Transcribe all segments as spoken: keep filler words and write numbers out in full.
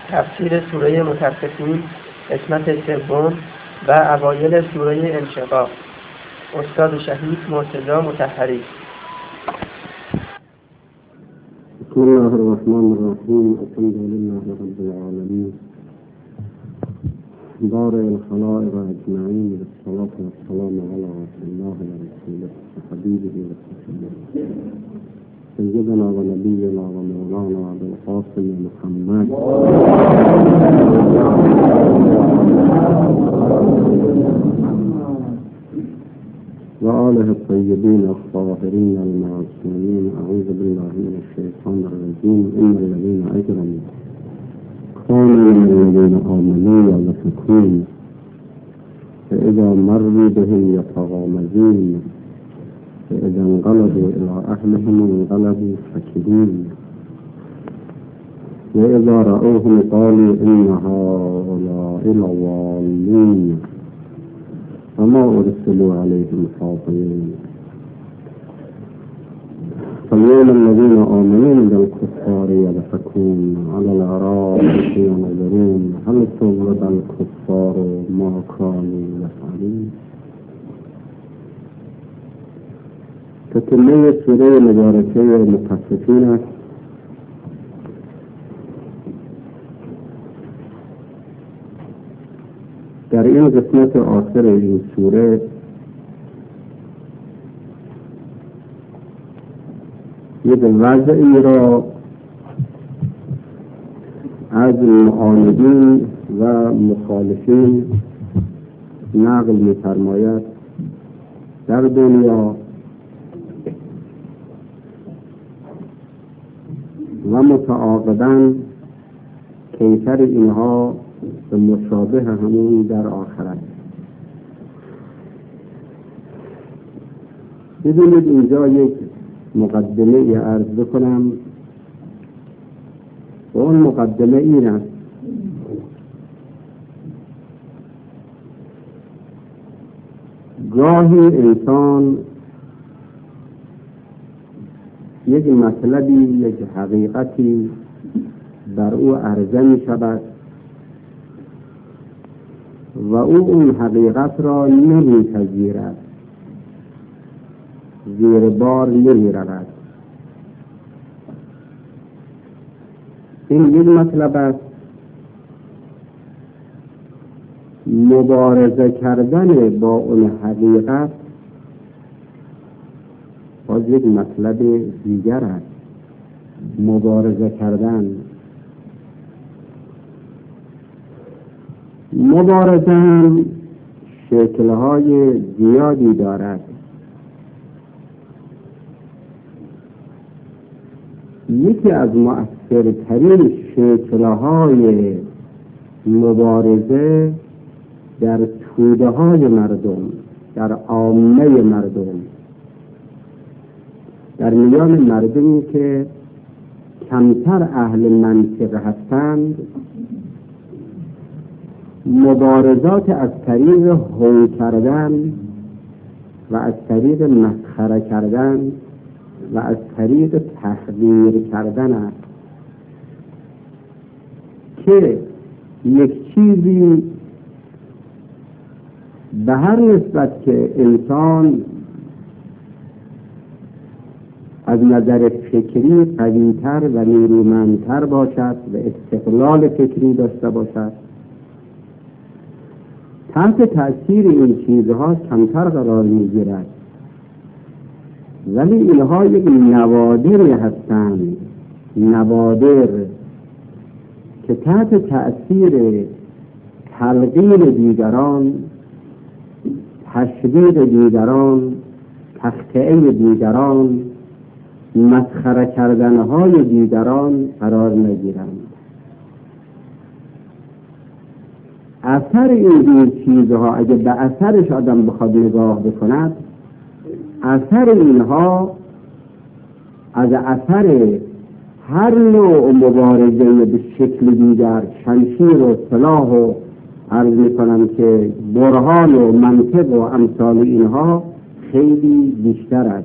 تفسیر سوره مطففین قسمت سوم و اوایل سوره انشقاق. استاد شهید مرتضی مطهری. بسم الله الرحمن الرحیم. الحمد لله رب العالمین بارئ الخلائق اجمعین والصلاة والسلام علی رسول الله و رسوله و حبیبه و صفیه سیدنا و نبینا و مولانا ابوالقاسم محمد و آله الطیبین الطاهرین المعصومین. اعوذ بالله من الشیطان الرجیم. ان الذین اجرموا كانوا من الذين آمنوا يضحكون فإذا مروا بهم يتغامزون فإذا انقلبوا إلى أهلهم انقلبوا فكهين وإذا رأوهم قالوا إن هؤلاء لضالون وما أرسلوا عليهم حافظين. فاليوم الذين آمنوا من الكفار يضحكون على الأرائك ينظرون هل ثوب الكفار ما كانوا يفعلون. تتمه سوره مبارکه مطففین است. در این قسمت آخر این سوره یک وضعی را از معاندین و مخالفین نقل می‌فرماید در دنیا و متعاقباً کیفر اینها به مشابه همون در آخرت. ببینید اینجا یک مقدمه ای عرض بکنم و اون مقدمه این است: گاهی انسان یک مطلبی، یک حقیقتی بر او عرضه می شود و او اون حقیقت را نمی پذیرد، زیر بار نمی رود. این یک مطلب است. مبارزه کردن با اون حقیقت باز یک مطلب دیگر است. مبارزه کردن مبارزه هم شکل‌های زیادی دارد. یکی از مؤثرترین شکل‌های مبارزه در توده‌های مردم، در عامه مردم، در میان مردمی که کمتر اهل منطق هستند، مبارزات از طریق هو کردن و از طریق مسخره کردن و از طریق تحقیر کردن است که یک چیزی به هر نسبت که انسان از نظر فکری قوی‌تر و نیرومندتر باشد و استقلال فکری داشته باشد، تحت تأثیر این چیزها کمتر قرار می‌گیرد. ولی اینها یک نوادری هستند، نوادر که تحت تأثیر تلقین دیگران، تشویق دیگران، تخطئه دیگران، مسخره کردنهای دیگران قرار نگیرند. اثر این چیزها اگه به اثرش آدم بخواد نگاه بکند، اثر اینها از اثر هر نوع مبارزه به شکل دیگر، شمشیر و سلاح و عرض میکنم که برهان و منطق و امثال اینها خیلی بیشتر است.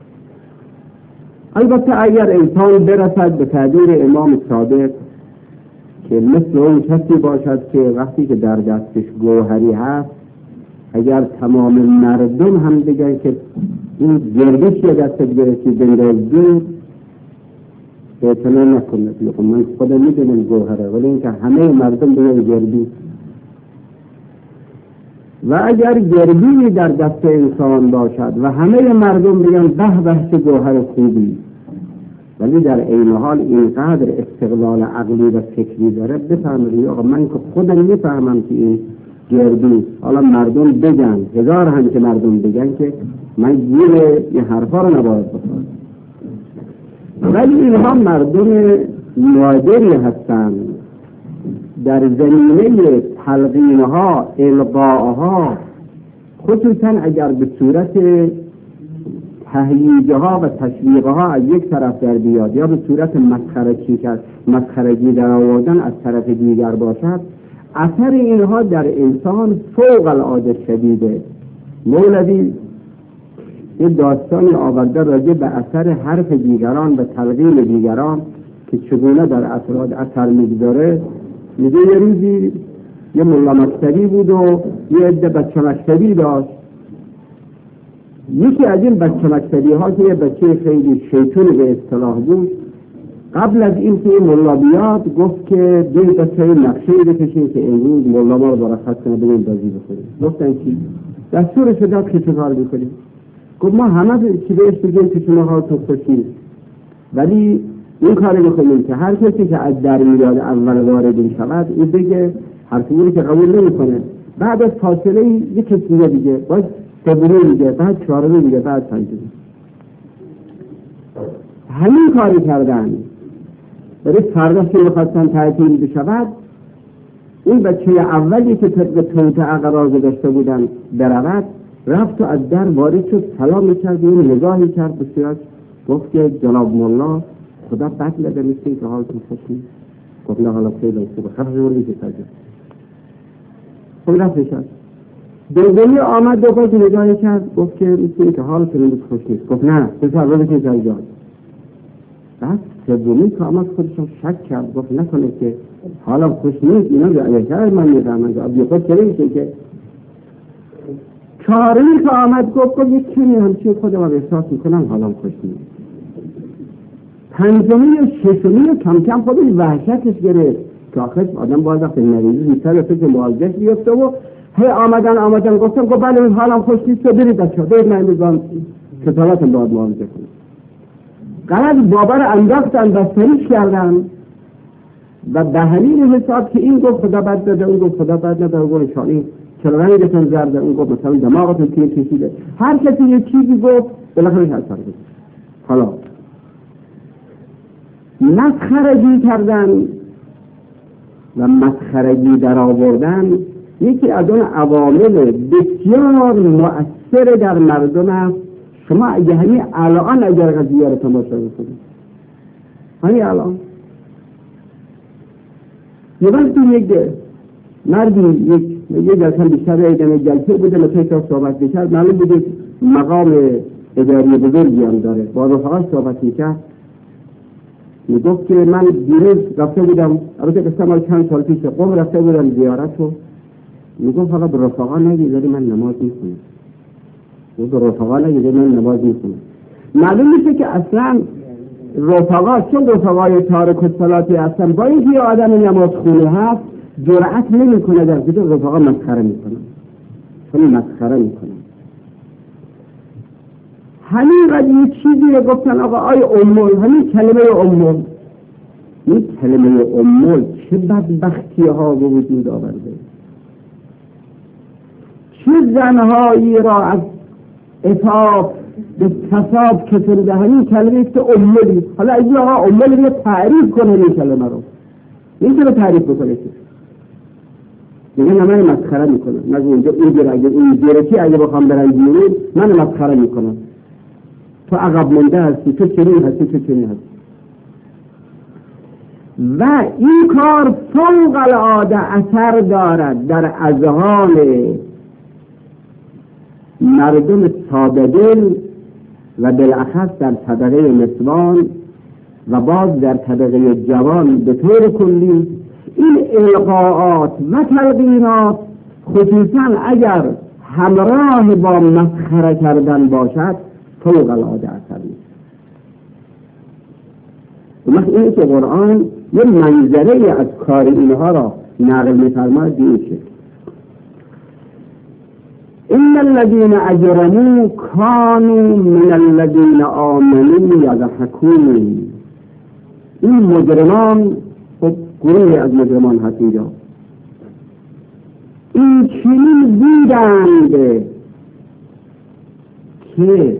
البته اگر انسان برسد به تعبیر امام صادق که مثل اون کسی باشد که وقتی که در دستش گوهری هست اگر تمام مردم هم بگن که این گردش یه دستت گرفتی بنداز دور اعتنا نکنه. خب من خودم میدونم گوهره، ولی اینکه همه مردم بگن گردی. و اگر گردی در دست انسان باشد و همه مردم بگن به به چه گوهر خوبی، ولی در عین حال اینقدر استقلال عقلی و فکری داره بفهمید آقا من که خودم میفهمم که این گردی، حالا مردم بگن هزار هم که مردم بگن که من گیر این حرفا رو نباید بکنم، ولی اینها مردم نادری هستند. در زمینه تلقینها، القاءها، خصوصا اگر به صورت تهییجها و تشویقها از یک طرف در بیاد یا به صورت مسخره‌چی کرد مسخرگی در آوردن از طرف دیگر باشد، اثر اینها در انسان فوق العاده شدیده. مولوی یه داستانی آورده راجع به اثر حرف دیگران و تلقین دیگران که چگونه در افراد اثر میگذاره. میگه یه روزی یه ملا مکتبی بود و یه عده بچه مکتبی داشت. یکی از این بچه مکتبی ها که یه بچه خیلی شیطون به اصطلاح بود، قبل از این که ملا بیاد گفت که دو بچه نقشه بکشین که امروز ملا ما رو برخط کنه بگیم بازی بخوریم. گفتن چی؟ دستورش داد که چه کار بکنیم؟ گفت ما همه چی بهش بگیم که شما حالتون خوشی، ولی این کاری بکنیم که هر کسی که از در میاد اول وارد می شود این بگه حرفی که قبول نمی کنه، بعد از فاصله یک کسی دیگه باز سبوری میگه، بعد چهارمی میگه، بعد پنجمی. همین کاری کردن. برای فردا که میخواستن تعطیل بشود، این بچه اولی که طبق توطئه قرار گذاشته بودن برود رفت و از در وارد شد، سلام میکرد، این نگاهی کرد به صورت، گفت که جناب مولا خدا بد لده مثل که حالتون خوش نیست. گفت نه حالا خیلی خوبه، خرج ورگی که سجد خب رفت شد. دومی آمد دوباره که نگاهی کرد گفت که مثل که حالتون خوش نیست. گفت نه بسر رو بکنید جای جای. بعد سومی که آمد خودشون شک کرد، گفت نکنه که حالا خوش نیست اینا به اگر من میدهمن که ابی خود چرا میشه که. چهارمی که آمد گفت گفت یک چونی همچین خودم رو احساس میکنم حالا خوش نیست. پنجمی و ششمی کم کم خودش وحشتش گرفت که آخرش آدم باید وقتی مریضی بیتر فکر معالجهش بیفته و هی آمدن آمدن گفتم گفت بله من حالم خوش نیست و برید بچه ها برید من میزان کتابتون باید معالجه کنم. قرد بابا رو انداختن بستریش کردن و به همین حساب که این گفت خدا بد داده اون گفت خدا بد نداده اون گفت شانی چرا رنگتون زرده اون گفت مثلا دماغتون تیر کشیده، هر کسی یه چیزی گفت بالاخره اثر کرد. حالا مسخرگی کردن و مسخرگی در آوردن یکی از اون عوامل بسیار مؤثر در مردم است. شما اگه همین الان اگر قضیه رو تماشا بکنید، همین الان یه وقتی یک مردی یک یه جلسه بیشتر ایدن جلسه بوده مثل که صحبت بکرد، معلوم بوده مقام اداری بزرگی هم داره، با رفقاش صحبت میکرد. میگفت که من دیروز رفته بودم، البته قصه مال چند سال پیش، قم رفته بودم زیارت رو. میگفت فقط به رفقا نگید ولی من نماز میخونم. به رفقا نگید ولی من نماز میخونم. معلوم میشه که اصلا رفقا چون رفقای تارک الصلاتی هستن، با اینکه یه آدم نماز خونه هست جرأت نمیکنه در که رفقا مسخره میکنن، چون مسخره میکنن. همین قضیه چیزی رو گفتن آقا آی امول، همین کلمه امول، این کلمه امول چه بدبختی ها به وجود آورده، چه زنهایی را از عفاف به تصاب کشنده. همین کلمه است امولی. حالا اگه آقا امول رو تعریف کنه این کلمه رو نمیتونه تعریف بکنه که دیگه من مسخره میکنم، من اینجا اینجا اگه این جرکی اگه بخوام برن بیرون من مسخره میکنم، تو عقب مونده هستی، تو چنین هستی، تو چنین هستی. و این کار فوق العاده اثر دارد در اذهان مردم ساده دل و بالاخص در طبقه نسوان و باز در طبقه جوان به طور کلی. این القاءات و تلقینات خصوصا اگر همراه با مسخره کردن باشد فوق العاده عصبی. مثل اینه که قرآن یه منظره از کار اینها را نقل می‌فرماید به شکل: ان الذين اجرموا كانوا من الذين آمنوا يضحكون. این مجرمان، خب گروه از مجرمان هست اینجا، این چنین بودند که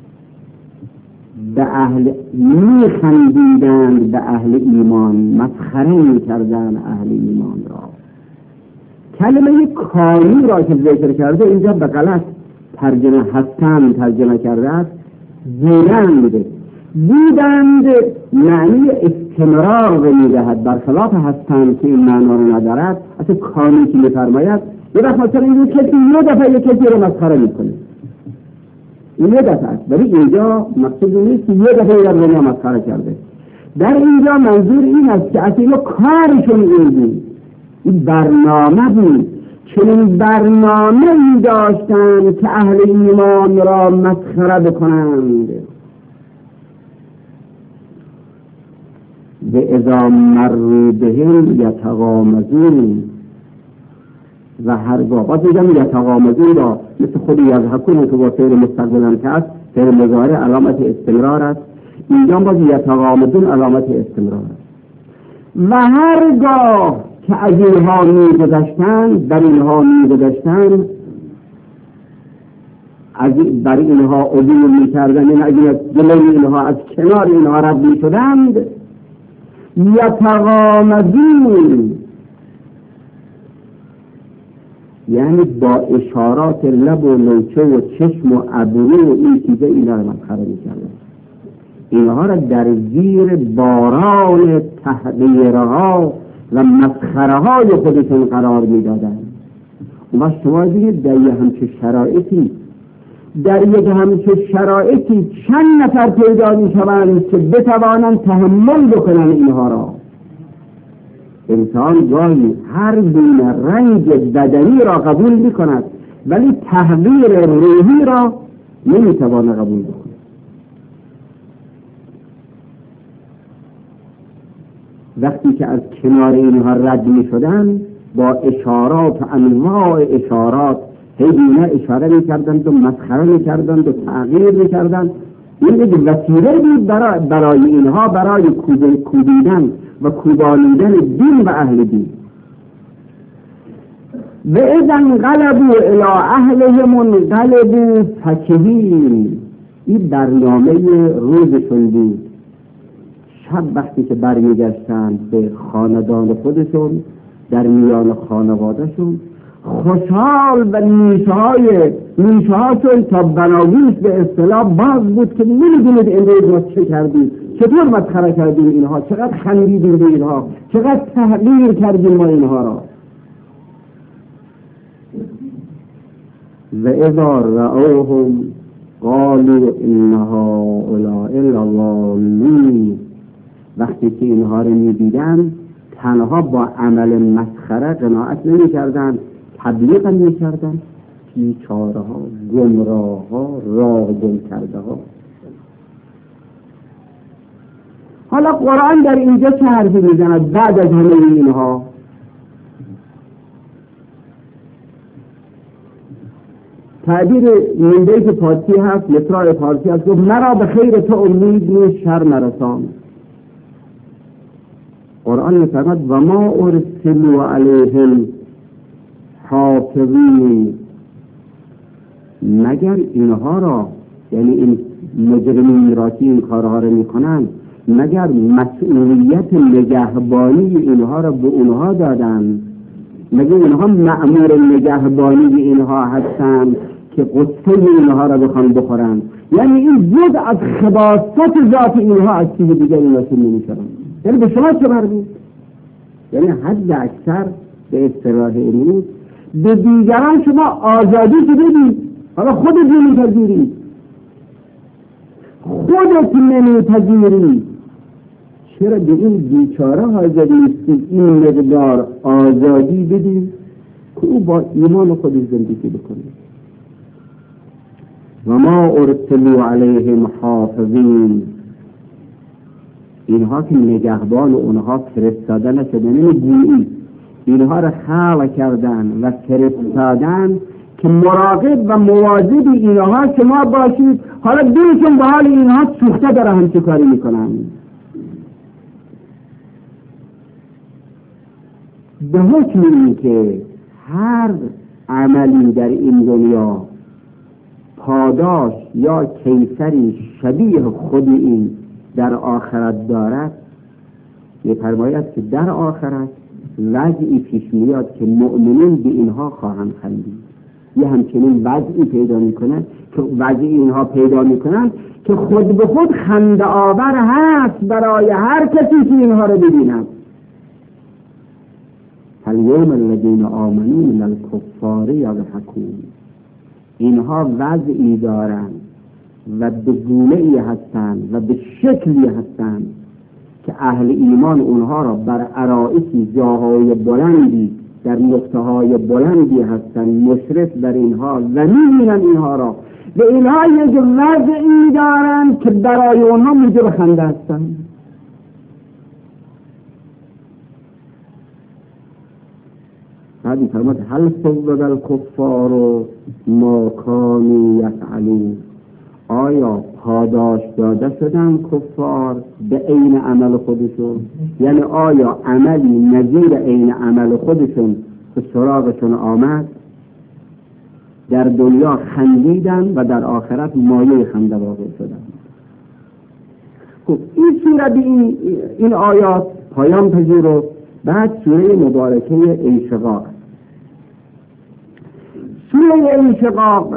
به اهل میخندیدند به اهل ایمان، مسخره میکردند اهل ایمان را. کلمه کانو را که ذکر کرده اینجا به غلط ترجمه هستند ترجمه کرده است. بودند بودند معنی استمرار رو میدهد، برخلاف هستند که این معنا رو ندارد. اصلا کانو که میفرماید یه وقت مثلا این کسی یه دفعه یه کسی رو مسخره میکنه، این یه دفعه است، ولی اینجا مقصود نیست که یه دفعه در دنیا مسخره کرده. در اینجا منظور این است که اصلا کارشون این بود، این برنامه بود، چنین برنامه ای داشتند که اهل ایمان را مسخره بکنند. و اذا مروا بهم یتغامزون، و هرگاه باز میگم یتغامزون را مثل خود یضحکون که با فعل مستقبل هم که است، فعل مضارع علامت استمرار است، اینجا باز یتغامزون علامت استمرار است. و هرگاه که از اینها میگذشتند، در اینها میگذشتند، از بر اینها عدول میکردند، این از جلوی اینها از کنار اینها رد میشدند، یتغامزون یعنی با اشارات لب و لوچه و چشم و ابرو و این چیزا اینا رو مسخره میکردند. اینها را در زیر باران تحقیرها و مسخره های خودشون قرار میدادند. و شما دیگه در یه همچه شرایطی در یک همچه شرایطی چند نفر پیدا میشوند که بتوانند تحمل بکنن اینها را. انسان گاهی هر گونه رنج بدنی را قبول میکند ولی تحقیر روحی را نمیتواند قبول بکند. وقتی که از کنار اینها رد می شدن با اشارات و انواع اشارات هیدونه اشاره می کردند و مسخره می کردند و تغییر می کردند. این یک وسیله بود برای, برای اینها برای کوبیدن و کوبانیدن دین و اهل دین. و اذا انقلبوا الی اهلهم انقلبوا فکهین. این برنامه روزشون بود. شب وقتی که برمیگشتند به خاندان خودشون، در میان خانوادهشون خوشحال و نیشهای نیشهاشون تا بناگوش به اصطلاح باز بود که نمیدونید امروز ما چه کردیم، چطور مسخره کردیم اینها، چقدر خندیدیم به اینها، چقدر تحقیر کردیم ما اینها را. و اذا رأوهم قالوا ان هؤلاء لضالون. وقتی که اینها رو می‌دیدن تنها با عمل مسخره قناعت نمی‌کردند، تبلیغ می‌کردند بیچاره‌ها، گمراه‌ها، راه گم کرده‌ها. حالا قرآن در اینجا چه حرفی می‌زند بعد از همه اینها؟ تعبیر من بیت فارسی هست، مصرع فارسی هست، گفت مرا به خیر تو امید نیست شر نرسان. قرآن می‌فرماید و ما ارسلوا علیهم حافظین، مگر اینها را، یعنی این مجرمین را که این کارها را میکنند، مگر مسئولیت نگهبانی اینها را به اونها دادند؟ مگر اینها مأمور نگهبانی اینها هستند که قصه اینها را بخوان بخورند؟ یعنی این جز از خباثت ذات اینها از چیز دیگری نشون نمی‌شوند. یعنی به شما چه مربوط؟ یعنی حد اکثر به اصطلاح امروز به دیگران شما آزادی که بدید، حالا خودت نمی‌پذیری، خودت نمی‌پذیری، چرا به این بیچاره حاضر نیستی این مقدار آزادی بدی که او با ایمان خودش زندگی بکنه؟ و ما ارسلوا علیهم حافظین، اینها که نگهبان اونها فرستاده نشدن، این گویی اینها را خلق کردن و فرستادن که مراقب و مواظب اینها شما باشید. حالا دلشون به حال اینها سوخته داره هم چه کاری میکنن. به حکم این که هر عملی در این دنیا پاداش یا کیفری شبیه خود این در آخرت دارد، می‌فرماید که در آخرت وضعی پیش میاد که مؤمنین به اینها خواهند خندید. یه همچنین وضعی پیدا میکنن که وضعی اینها پیدا میکنن که خود به خود خنده آور هست برای هر کسی که اینها رو ببیند. فالیوم الذین آمنوا من الکفار یضحکون، اینها وضعی دارند و به گونه‌ای هستند و به شکلی هستند که اهل ایمان اونها را بر عرائسی جاهای بلندی در نقطه‌های بلندی هستند مشرف بر اینها و می‌بینن اینها را و اینها یک وضعی دارند که برای اونها موجب خنده هستند. بعدی فرمود هل صوب الکفار ما کانوا یفعلون، آیا پاداش داده شدن کفار به عین عمل خودشون؟ یعنی آیا عملی نظیر عین عمل خودشون به سراغشون آمد؟ در دنیا خندیدن و در آخرت مایه خنده واقع شدن. خب این سوره به این, این آیات پایان پذیر. بعد سوره مبارکه انشقاق. سوره انشقاق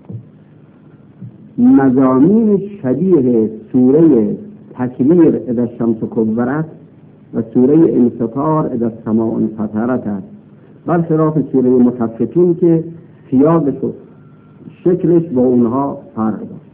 مضامین شبیه سوره تکویر اذا الشمس کورت و سوره انفطار اذا السماء انفطرت است، برخلاف سوره مطففین که سیاقش و شکلش با اونها فرق داشت.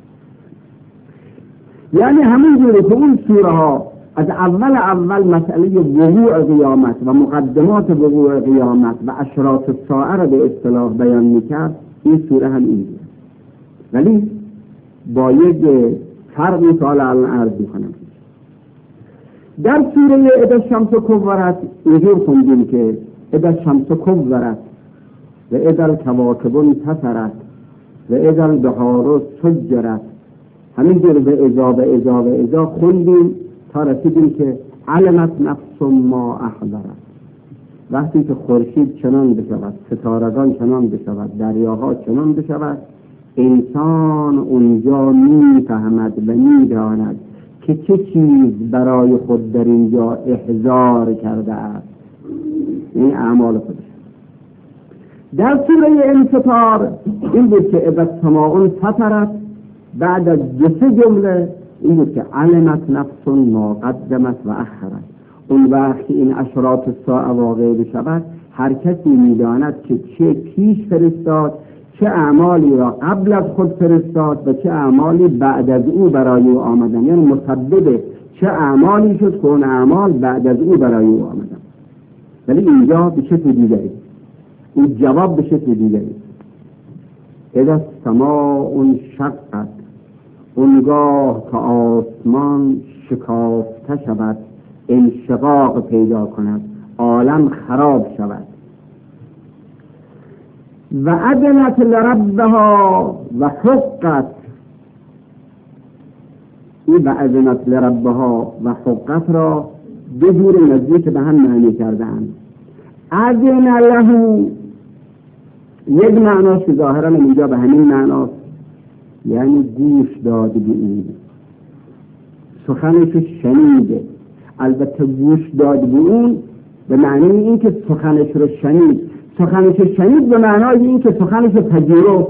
یعنی همین جوری که اون سوره ها از اول اول مسئله وقوع قیامت و مقدمات وقوع قیامت و اشراط الساعه را به اصطلاح بیان میکرد، این سوره هم اینجوری، ولی با یک فرقی که حالا الان عرض میکنم. در سوره اذا الشمس کورت اینجور خوندیم که اذا الشمس کورت و اذا الکواکب انتثرت و اذا البحار سجرت، همینجور به اذا و اذا و اذا خوندیم تا رسیدیم که علمت نفس ما احضرت. وقتی که خورشید چنان بشود، ستارگان چنان بشود، دریاها چنان بشود، انسان اونجا میفهمد و میداند که چه چیز برای خود در اینجا احضار کرده است. این اعمال خودش. در سوره انفطار این بود که اذا السماء انفطرت، بعد از دو سه جمله این بود که علمت نفس ما قدمت و اخرت. اون وقت این اشراط الساعه واقع بشود، هر کسی میداند که چه پیش فرستاد، چه اعمالی را قبل از خود فرستاد و چه اعمالی بعد از او برای او آمدن. یعنی مسبب چه اعمالی شد که اون اعمال بعد از او برای او آمدن. ولی اینجا به شکل دیگری، این جواب به شکل دیگری. اذا السماء انشقت، اونگاه که آسمان شکافته شود، انشقاق پیدا کند، عالم خراب شود. و اذنت لربها و حقت، این و اذنت لربها و حقت را دو جور نزدیک به هم معنی کردن. اذن له یک معناش که ظاهرا اینجا به همین معناست، یعنی گوش داد به این، سخنش شنیده. البته گوش داد به اون به معنی این که سخنش رو شنید، سخنش شنید به معنای این که سخنش پذیرفت.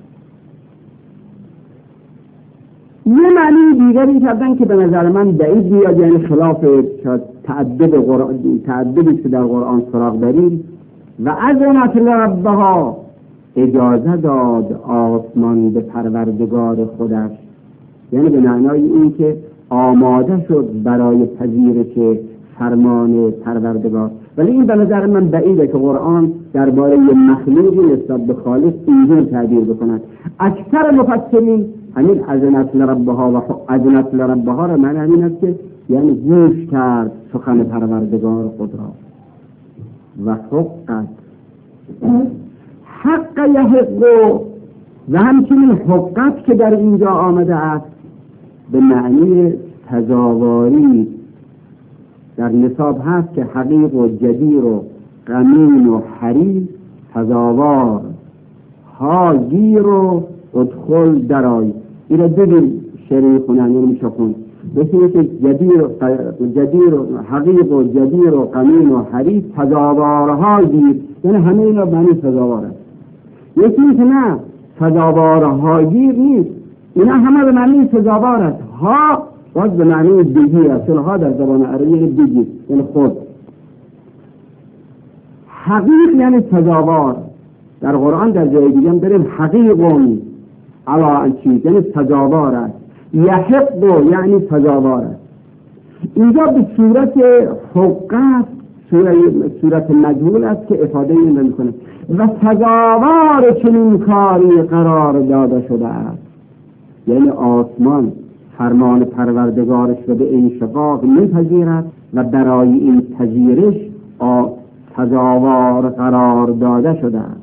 یه معنی دیگری کردن که به نظر من بعید میاد، یعنی خلاف تعدد قرآن، تعددی که در قرآن سراغ داریم. و اذنت لربها، اجازه داد آسمان به پروردگار خودش، یعنی به معنای این که آماده شد برای پذیرش فرمان پروردگار. ولی این به نظر من بعیده که قرآن درباره مخلوقی نسبت به خالق اینجور تعبیر بکند. اکثر مفسرین همین اذنت لربها و اذنت لربها را معنی همین است که یعنی گوش کرد سخن پروردگار خود را. و حقت حق یحق و همچنین حقت که در اینجا آمده است به معنی تزاواری در نصاب هست که حقیق و جدیر و غمین و حریف تزاوار هاگیر و ادخل درای. این را ببین شریع خونن یعنی میشه خون بسید که جدیر و جدیر و حقیق و جدیر و غمین و حریف تزاوارها گیر، یعنی همه اینا معنی تزاوار است. یکی که نه تزاوارها گیر نیست، اینا همه به معنی تزاوار است. ها باز به معنی بگیر است، ها در زبان عربی بگیر یعنی خود. حقیق یعنی تزاوار. در قرآن در جای دیگه هم داریم حقیقون علا چیز یعنی تزاوار است. یحق یعنی تزاوار است. اینجا به صورت حقت صورت مجهول است که افاده این نمی‌کنه. و تزاوار چنین کاری قرار داده شده است، یعنی آسمان فرمان پروردگارش رو به انشقاق میپذیرد و برای این پذیرش تزاوار قرار داده شده است.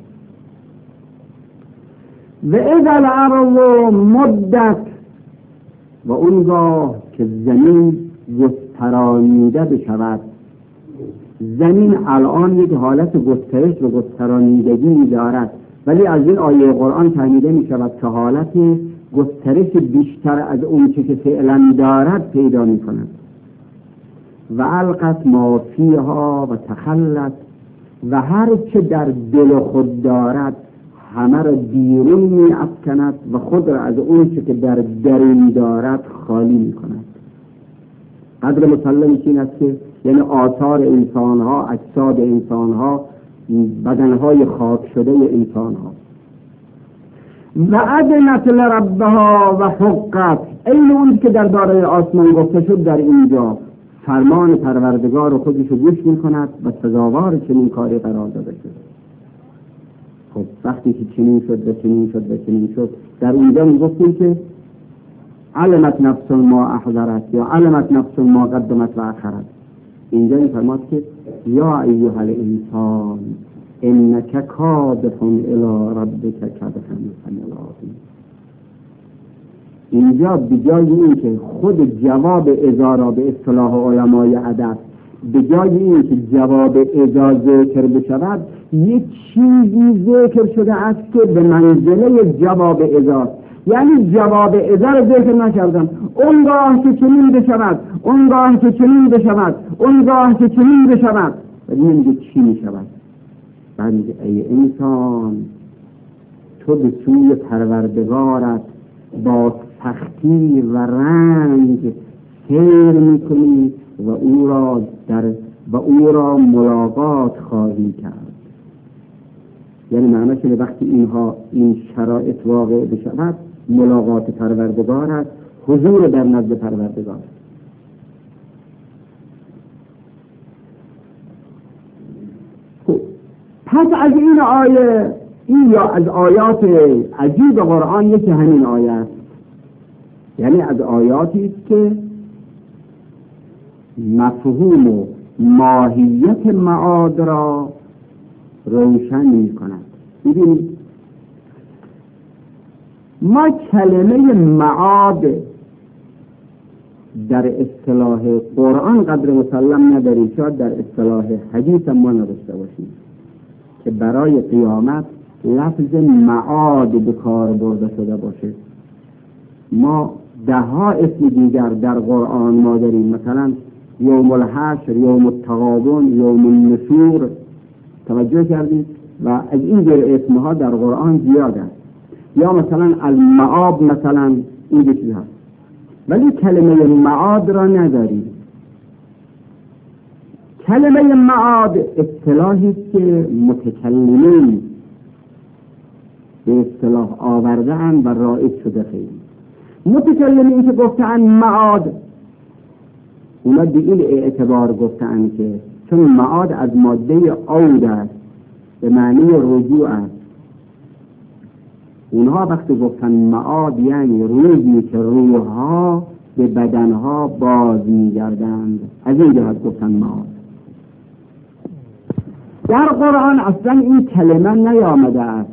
و اذا الارض مدت و اونگاه که زمین گسترانیده بشود. زمین الان یک حالت گسترش و گسترانیدگی دارد، ولی از این آیه قرآن فهمیده می شود که حالت گسترش بیشتر از اون چه که فعلا دارد پیدا می کند. و القت ما فیها و تخلت و هر چه در دل خود دارد همه را بیرون می افکند و خود را از اون چه که در درون دارد خالی می کند. قدر مسلمش این است که یعنی آثار انسانها، اجساد انسانها، بدنهای خاک شده انسانها. و اذنت لربها و حقت، این اون که در داره آسمان گفته شد در اینجا فرمان پروردگار خودش رو گوش می کند و سزاوار چنین کاری قرار داده شد. خب وقتی که چنین شد و چنین شد و چنین شد در اونجا می گفتیم که علمت نفس ما احضرت یا علمت نفس ما قدمت و اخرت. اینجا این فرماد که یا ایها الانسان انک کادح الی ربک کدحا فملاقیه. اینجا بجای این که خود جواب اذا را به اصطلاح علمای ادب بجای این که جواب اذا ذکر بشود یک چیزی ذکر شده است که به منزله جواب اذا، یعنی جواب اذا را ذکر نکردم. اونگاه که چنین بشود، اونگاه که چنین بشود، اونگاه که چنین بشود، ولی نمیگه چی میشود. بعد میگه ای انسان تو به سوی پروردگارت با سختی و رنج سیر میکنی و او را در و او را ملاقات خواهی کرد. یعنی معنی که وقتی اینها این شرایط واقع بشود ملاقات پروردگار است، حضور در نزد پروردگار. پس از این آیه، این یا از آیات عجیب قرآن یکی همین آیه است، یعنی از آیاتی است که مفهوم و ماهیت معاد را روشن می کند. ببینید ما کلمه معاد در اصطلاح قرآن قدر مسلم نداریم، شاید در اصطلاح حدیث ما نداشته باشیم که برای قیامت لفظ معاد به کار برده شده باشه. ما ده ها اسم دیگر در قرآن ما داریم، مثلا یوم الحشر، یوم التغابن، یوم النشور. توجه کردید؟ و از این جور اسمها در قرآن زیاد است. یا مثلا المعاد، مثلا این چیز هست، ولی کلمه معاد را نداریم. کلمه معاد اصطلاحی که متکلمین به اصطلاح آورده‌اند و رایج شده. خیلی متکلمین که گفتن معاد اونا به این اعتبار گفتن که چون معاد از ماده عود است به معنی رجوع است، اونها وقتی گفتن معاد یعنی روزی که روحها به بدنها باز می‌گردند، از این جهت گفتن معاد. در قرآن اصلا این کلمه نیامده است،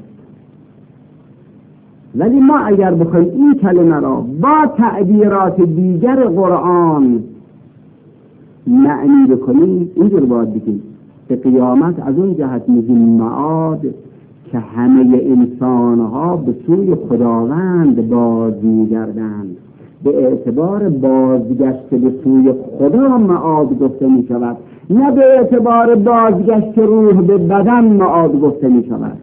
ولی ما اگر بخوایم این کلمه را با تعبیرات دیگر قرآن معنی بکنیم اینجور باید بگیم که قیامت از اون جهت میگیم معاد که همه انسانها به سوی خداوند باز میگردند. به اعتبار بازگشت به سوی خدا معاد گفته می شود، نه به اعتبار بازگشت روح به بدن معاد گفته می شود.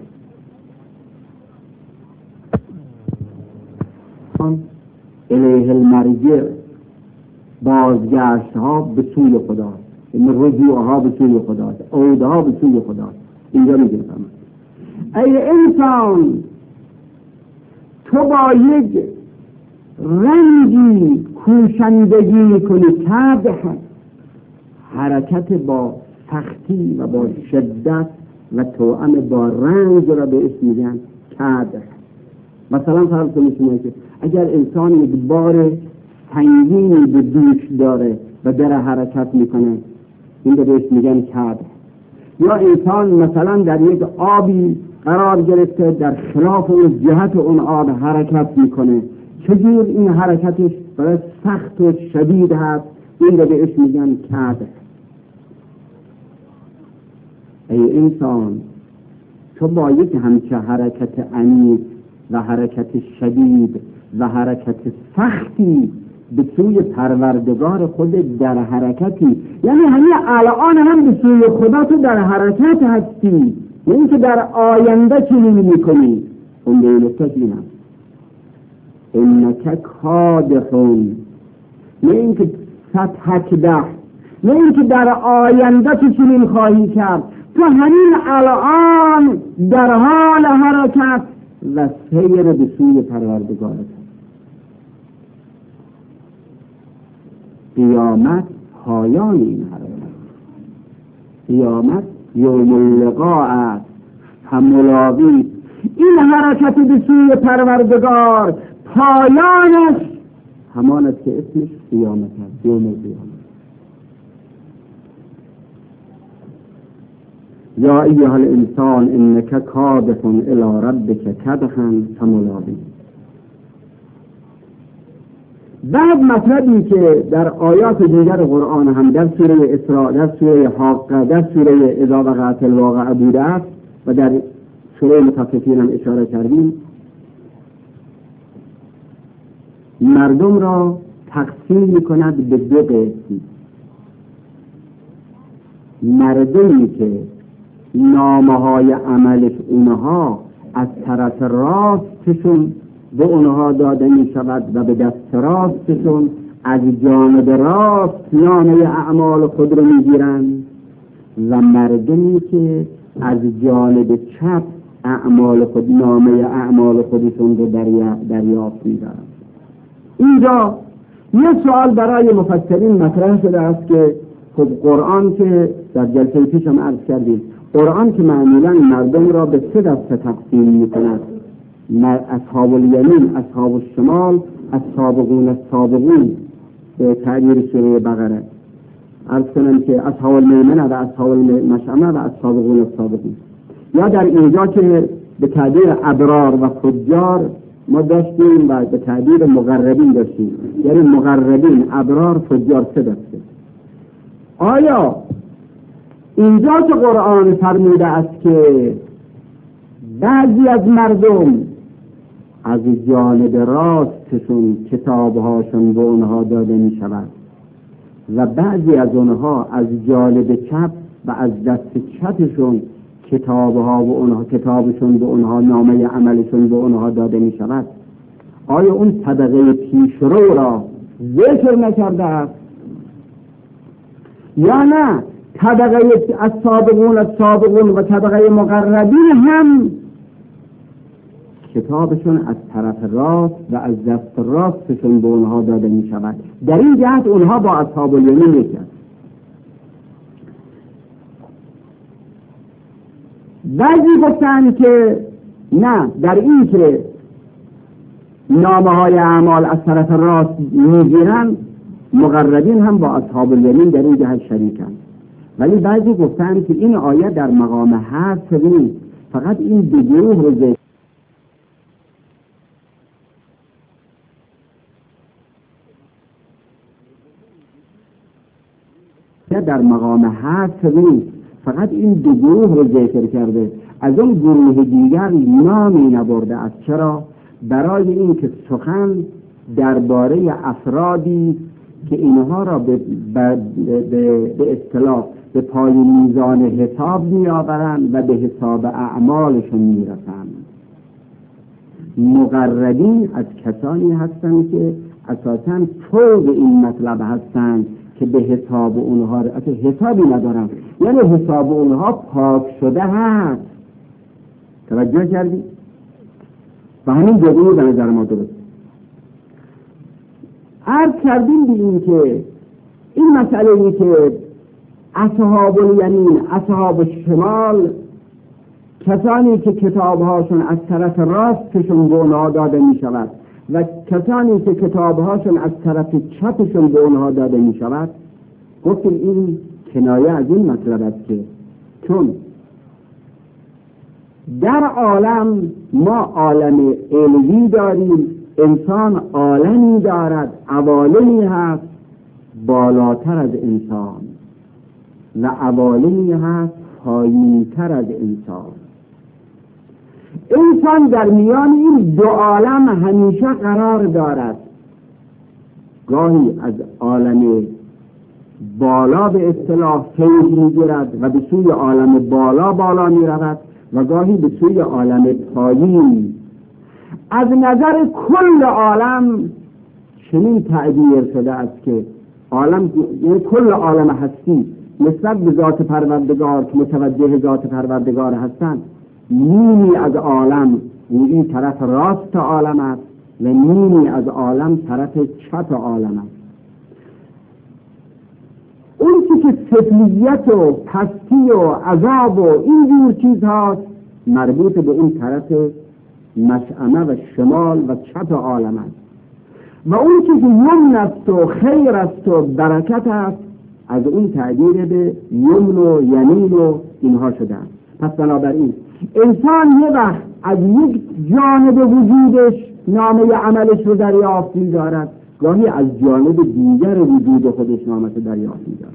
الیه المرجع، بازگشت ها به سوی خدا، این رجوع ها به سوی خدا، عود ها به سوی خدا. اینجا میگیم ای انسان، تو با یک رنگی کوشندگی میکنی، کبح، حرکت با سختی و با شدت و توأم با رنگ را به اسم میگن کبح. مثلا فرض کنید شما که اگر انسان یک بار سنگینی به دوش داره و در حرکت میکنه، این رو بهش میگن کبح. یا انسان مثلا در یک آبی قرار گرفته، در خلاف اون جهت اون آب حرکت میکنه، چجور این حرکتش برای سخت و شدید هست، این رو بهش میگن کبح. ای انسان، تو با یک همچه حرکت عمیق و حرکت شدید و حرکت سختی به سوی پروردگار خود در حرکتی، یعنی همین الان هم به سوی خدا تو در حرکت هستی، یعنی که در آینده چنین میکنی. اون بیلتش این هم انک کادحون، نه اینکه ستکده، نه اینکه در آینده تو چنین خواهی کرد، تو همین الان در حال حرکت و سیر به سوی پروردگارت. قیامت پایان این حرکت، قیامت یوم اللقاء است، هم ملاقی. این حرکت به سوی پروردگار پایانش همان است که اسمش قیامت است، یوم قیامت. یا ایها الانسان انک کادح الی ربک کدحا فملاقیه. بعد مطلبی که در آیات دیگر قرآن هم در سوره اسراء، در سوره حاقه، در سوره اذا وقعت الواقعه بوده است و در سوره مطففین هم اشاره کردیم، مردم را تقسیم می‌کند به دو قسم. مردمی که نامه‌های عملش اونها از طرف راستشون به اونها داده می شود و به دست راستشون از جانب راست نامه اعمال خود رو می گیرند، و مردمی که از جانب چپ اعمال خود، نامه اعمال خودشون رو دریافت می دارند. اینجا یه سوال برای مفسرین مطرح شده است که خب قرآن که در جلسه پیش هم عرض کردیم، قرآن که معمولا مردم را به سه دسته تقسیم می کند، اصحاب الیمین، اصحاب الشمال، السابقون السابقون به تعبیر سوره بقره. عرض کنم که اصحاب المیمنه و اصحاب المشأمه و السابقون السابقون. یا در اینجا که به تعبیر ابرار و فجار ما داشتیم و به تعبیر مقربین داشتیم، یعنی مقربین، ابرار، فجار، سه دسته. آیا اینجا که قرآن فرموده است که بعضی از مردم از جانب راستشون کتابهاشون به اونها داده می شود و بعضی از اونها از جانب چپ و از دست چپشون کتابها و اونها کتابشون به اونها، نامه عملشون به اونها داده می شود، آیا اون طبقه پیشرو را ذکر نکرده است یا نه؟ طبقه السابقون السابقون و طبقه مقربین هم کتابشون از طرف راست و از دست راستشون به اونها داده می شود. در این جهت اونها با اصحاب الیمین یکی است. بعضی گفتن که نه، در این که نامه های اعمال از طرف راست میگیرن، مقربین هم با اصحاب الیمین در این جهت شریکن. ولی بعضی گفتن که این آیه در مقام حذف نیست، فقط این دو گروه رو ذکر در مقام حذف نیست، فقط این دو گروه رو ذکر کرده، از اون گروه دیگر نامی نبرده است. چرا؟ برای این که سخن درباره افرادی که اینها را به به اصطلاح به پای میزان حساب می آورند و به حساب اعمالشون می رسند. مقربین از کسانی هستند که اساساً فوق این مطلب هستند که به حساب اونها اصلا حسابی ندارن، یعنی حساب اونها پاک شده هست. توجه کردی؟ و همین جوابی به نظر ما درست. عرض کردیم به این که این مسئله ای که اصحاب الیمین، اصحاب شمال، کسانی که کتابهاشون از طرف راستشون به اونها داده می شود و کسانی که کتابهاشون از طرف چپشون به اونها داده می شود، گفتیم این کنایه از این مطلب است که چون در عالم ما عالم علوی داریم، انسان عالمی دارد، عوالمی هست بالاتر از انسان و عوالمی هست پایینتر از انسان. انسان در میان این دو عالم همیشه قرار دارد، گاهی از عالم بالا به اصطلاح فیض می‌گیرد و به سوی عالم بالا بالا می‌رود و گاهی به سوی عالم پایین. از نظر کل عالم چنین تعبیر شده است که عالم، یعنی کل عالم هستی نسبت به ذات پروردگار که متوجه ذات پروردگار هستند، نیمی از عالم این طرف راست عالم است و نیمی از عالم طرف چپ عالم است. اون که سفلیت و پستی و عذاب و این جور چیزهاست مربوط به اون طرف مشأمه و شمال و چپ عالم است، و اون که یمن است و خیر است و برکت است از اون تعبیر به یمن و یمین و اینها شده است. پس بنابراین انسان یه وقت از یک جانب وجودش نامه عملش رو دریافت می‌دارد، گاهی از جانب دیگر وجود خودش نامه دریافت می‌دارد.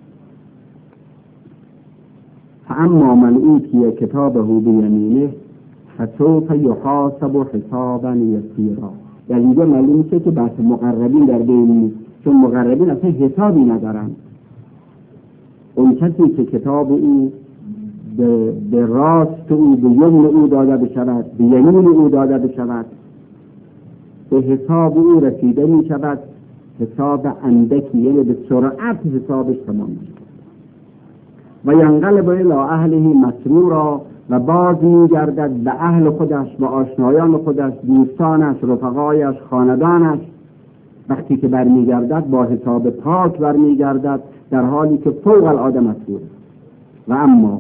فاما من اوتی کتابه بیمینه فسوف یحاسب حسابا یسیرا. در اینجا معلوم میشه که بحث مقربین در بین نیست، چون مقربین اصلا حسابی ندارن. اون کسی که کتاب او به, به راست او به یمن او داده بشود، به یمین او داده بشود، به حساب او رسیده می شود، حساب اندکی، یعنی به سرعت حسابش تمام می شود. و ینقلب الی اهله مسرورا، و باز می گردد به اهل خودش، به آشنایان خودش، دوستانش، رفقایش، خاندانش. وقتی که برمی گردد با حساب پاک برمی گردد، در حالی که فوق العاده مسرور. و اما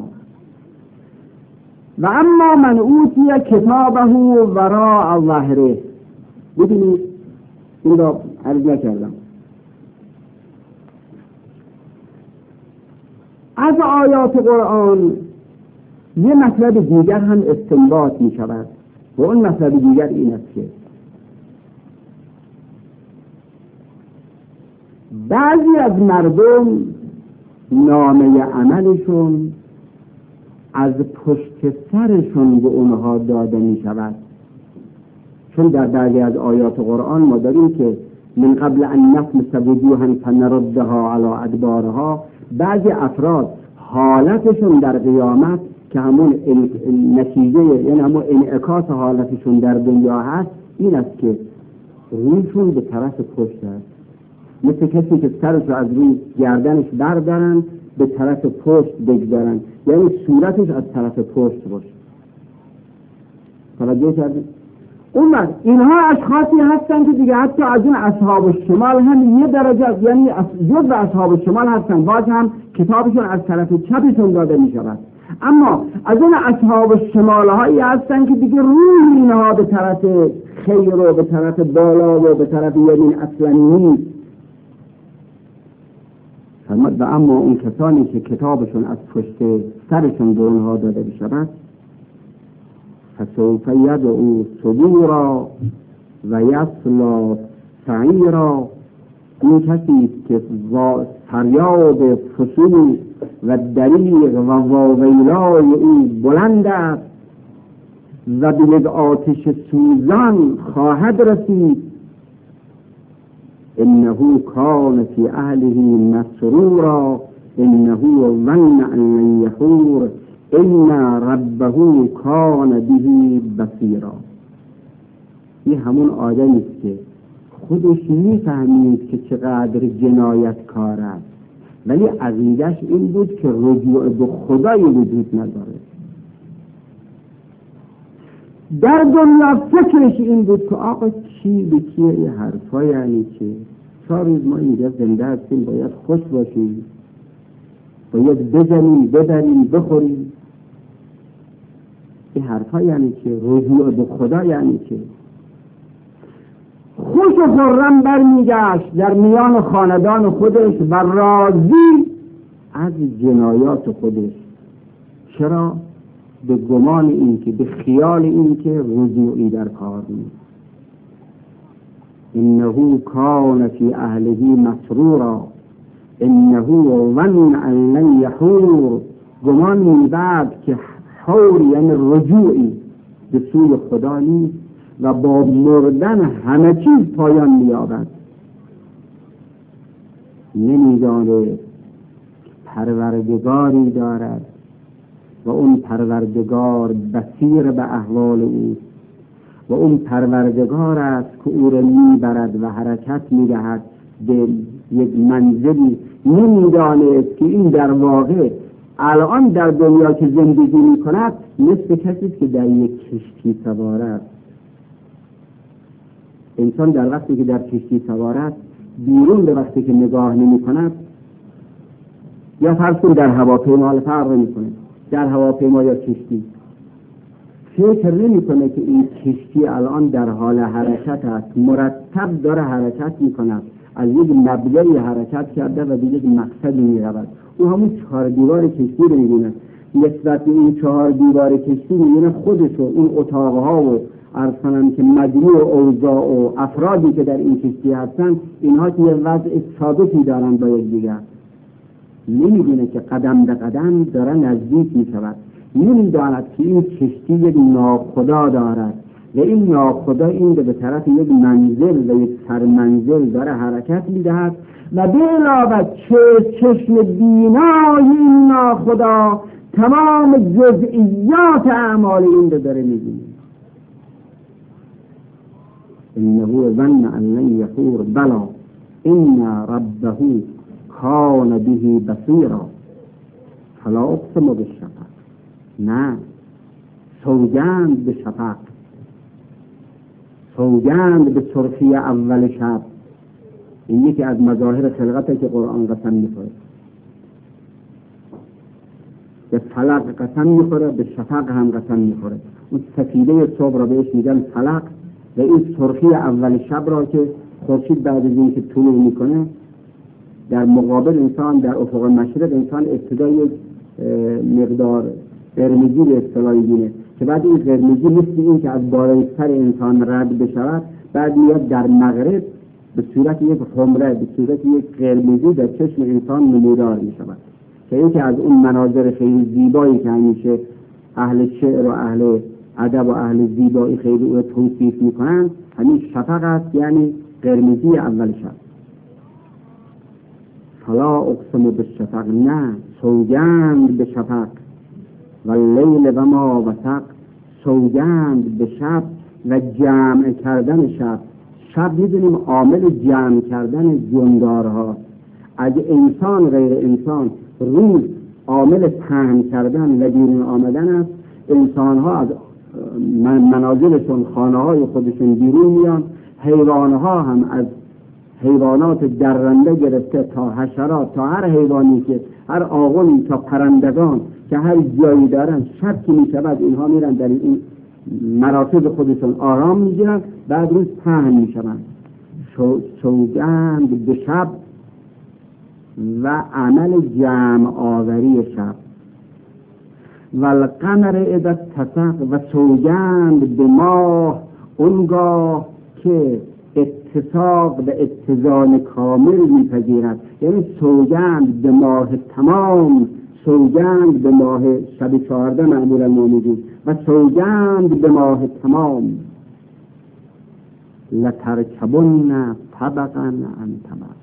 و اما من اوتی کتابه وراء ظهره. ببینید این را عرض نکردم، از آیات قرآن یه مطلب دیگر هم استنباط می شود و اون مطلب دیگر این است که بعضی از مردم نامه عملشون از پشت سرشون به اونها داده می شود. چون در بعضی از آیات قرآن ما داریم که من قبل ان نطمس وجوها فنردها علی ادبارها، بعضی افراد حالتشون در قیامت که همون نتیجه، یعنی همون انعکاس حالتشون در دنیا هست، این است که رویشون به طرف پشت است، مثل کسی که سرش از روی گردنش بردارن به طرف پشت بگذارن، یعنی صورتش از طرف پشت باشه. توجه کردید؟ اون وقت اینها اشخاصی هستن که دیگه حتی از اون اصحاب الشمال هم یه درجه، یعنی جز اصحاب الشمال هستن، باز هم کتابشون از طرف چپشون داده می شود، اما از اون اصحاب الشمال هایی هستن که دیگه روی اینها به طرف خیر و به طرف بالا و به طرف یمین اصلا نیست. فرمود و اما اون کسانی که کتابشون از پشت سرشون به اونها داده می شود، فسوف یدعو ثبورا و یصلی سعیرا، این کسی که فریاد فسوق و دریغ و واویلای او بلند است و به یک آتش سوزان خواهد رسید. انه کان فی اهله مسرورا انه ظن ان لن یحور ان ربه کان به بصیرا. این همون آدمی است که خودش میفهمید که چقدر جنایت کار است، ولی عقیدش این بود که رجوع به خدای وجود نداره. در دنیا فکرش این بود که آقا چی به کیه این حرفا، یعنی که چهار روز ما اینجا زنده هستیم، باید خوش باشیم، باید بزنیم ببریم بخوریم. این حرفا یعنی که رجوع به خدا، یعنی که خوش و خرم برمیگشت در میان خاندان خودش و راضی از جنایات خودش. چرا؟ به گمان این که، به خیال این که رجوعی در کار نیست. انه کان فی اهله مسرورا انه ظن ان لن یحور، گمان می‌برد که حور یعنی رجوعی به سوی خدا نیست و با مردن همه چیز پایان می‌یابد. نمی‌داند پروردگاری دارد و اون پروردگار بصیر به احوال او و اون پروردگار است که او را میبرد و حرکت میدهد به یک منزلی. نمی‌داند که این در واقع الان در دنیا که زندگی میکند مثل کسی که در یک کشتی سوار است. انسان در وقتی که در کشتی سوار است، بیرون به وقتی که نگاه نمی کند، یا فرض کن در هواپیما فرق نمی‌کنه، در هواپیما یا کشتی، فکر نمی‌کنه که این کشتی الان در حال حرکت است، مرتب داره حرکت می‌کند، از یک مبدأی حرکت کرده و به یک مقصدی می‌رود. او همون چهار دیوار کشتی رو می‌بینه، نسبت به این چهار دیوار کشتی می‌بینه خودش و اون اتاق‌ها و ارسانم که مجموع اوضاع و افرادی که در این کشتی هستن، اینها که یه وضع ثابتی دارن با یکدیگر. نمی‌دونه که قدم به قدم داره نزدیک می‌شود. نمی‌داند که این کشتی یک ناخدا دارد و این ناخدا این به طرف یک منزل و یک سرمنزل داره حرکت می‌دهد و به علاوه چشم بینای این ناخدا تمام جزئیات اعمال این رو داره می‌بینه. انه ظن ان لن یحور بلا ان ربه کان به بصیرا فلا اقسم بالشفق. نه، سوگند به شفق، سوگند به سرخی اول شب. این یکی از مظاهر خلقته که قرآن قسم میخوره. به فلق قسم میخوره، به شفق هم قسم میخوره. اون سفیده صبح را بهش میگن فلق و این سرخی اول شب را که خورشید بعد از اینکه طلوع میکنه در مقابل انسان، در افق مشرق انسان ابتدای مقدار قرمزی به اصطلاح می‌بینه که بعد این قرمزی مثل این که از بالای سر انسان رد بشود، بعد میاد در مغرب به صورت یک حمره، به صورت یک قرمزی در چشم انسان نمودار می‌شود که این که از اون مناظر خیلی زیبایی که همیشه اهل شعر و اهل ادب و اهل زیبایی خیلی او توصیف می‌کنند، همین شفق است، یعنی قرمزی اول شب. فلا اقسم بالشفق، نه، سوگند به شفق و لیل و ما وسق، سوگند به شب و جمع کردن شب. شب میدونیم عامل جمع کردن جندارها. اگه انسان غیر انسان روز عامل پهن کردن و بیرون آمدن است، انسانها از منازلشون، خانه های خودشون بیرون میان. حیوانها هم از حیوانات درنده گرفته تا حشرات، تا هر حیوانی که هر آغلی، تا پرندگان که هر جایی دارن، شب که میشود اینها میرن در این مراتب خودشون آرام میگیرن، بعد روز پهن میشن. سوگند به شب و عمل جمع آوری شب. و القمر اذا اتسق، و سوگند به ماه اونگاه که اتساق و اتزان کامل میپذیرد. یعنی سوگند به ماه تمام، سوگند به ماه شب چهارده معمولا ما میگیم، و سوگند به ماه تمام. لترکبن طبقا عن طبق،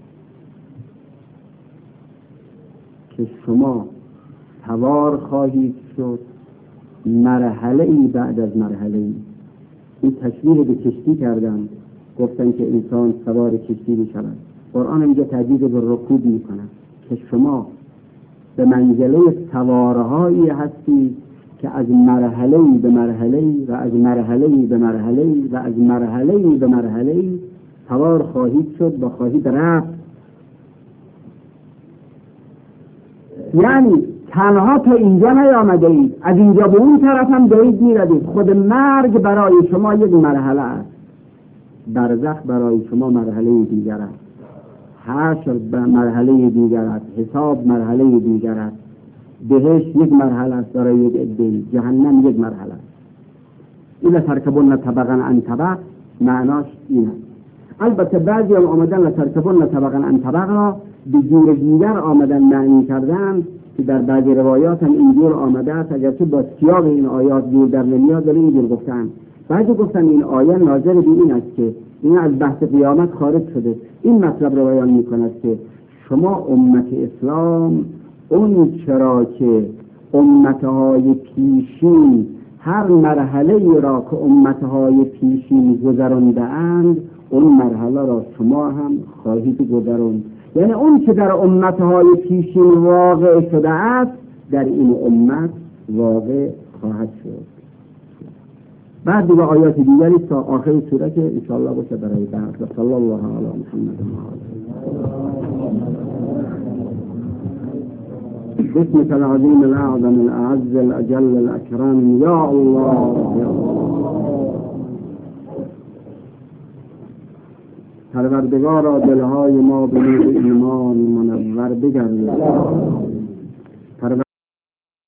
که شما سوار خواهید شد مرحله ای بعد از مرحله ای. این تشبیه به کشتی کردن، گفتن که انسان سوار کشتی می شود. قرآن اینجا تهدید به رکوب می کند که شما به منزله سوارهایی هستید که از مرحله ای به مرحله ای و از مرحله ای به مرحله ای و از مرحله ای به مرحله ای سوار خواهید شد و خواهید رفت. یعنی تنها تا اینجا نیامده اید، از اینجا به اون طرف هم دارید میروید. خود مرگ برای شما یک مرحله است، برزخ برای شما مرحله دیگر است، حشر مرحله دیگر است، حساب مرحله دیگر است، بهشت یک مرحله است برای یک عده، جهنم یک مرحله است. این لترکبن طبقا عن طبق معناش این است. البته بعضی هم آمدن لترکبن طبقا عن طبق را به جور دیگر آمدن معنی کردن که در بعضی روایات هم اینجور آمده است، اگرچه با سیاق این آیات جور در نمیاد، ولی اینجور گفتن. بعضی گفتن این آیه ناظر به این است که این از بحث قیامت خارج شده. این مطلب رو بیان می‌کند که شما امت اسلام اون چرا که امتهای پیشین هر مرحله را که امتهای پیشین گذرانده اند، اون مرحله را شما هم خواهید گذراند. یعنی اون که در امتهای پیشین واقع شده است در این امت واقع خواهد شد. بعد دیگه آیات دیگری تا آخر سوره که انشاءالله باشه برای بعد. صلی الله علی محمد و آله. بسمك العظیم الاعظم الاعز الاجل الاکرم یا الله یا الله. پروردگارا دلهای ما به نور ایمان منور بگردان.